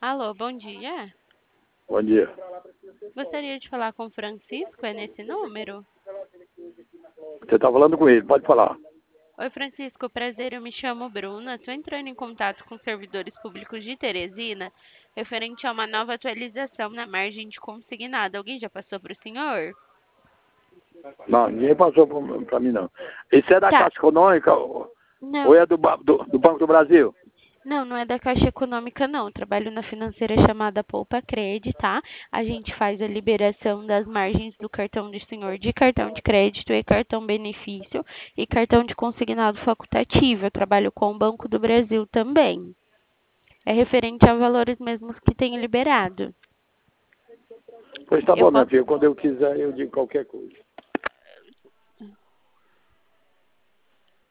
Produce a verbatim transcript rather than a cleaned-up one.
Alô, bom dia. Bom dia. Gostaria de falar com o Francisco, é nesse número? Você está falando com ele, pode falar. Oi, Francisco, prazer, eu me chamo Bruna. Estou entrando em contato com servidores públicos de Teresina, referente a uma nova atualização na margem de consignado. Alguém já passou para o senhor? Não, ninguém passou para mim, não. Esse é da Tá. Caixa Econômica ou ou Não, é do, ba- do, do Banco do Brasil? não, não é da Caixa Econômica, não. Eu trabalho na financeira chamada Poupa Cred, tá? A gente faz a liberação das margens do cartão do senhor de cartão de crédito e cartão benefício e cartão de consignado facultativo. Eu trabalho com o Banco do Brasil também. É referente a valores mesmos que tem liberado. Pois tá Eu bom, minha posso. filha, quando eu quiser eu digo qualquer coisa.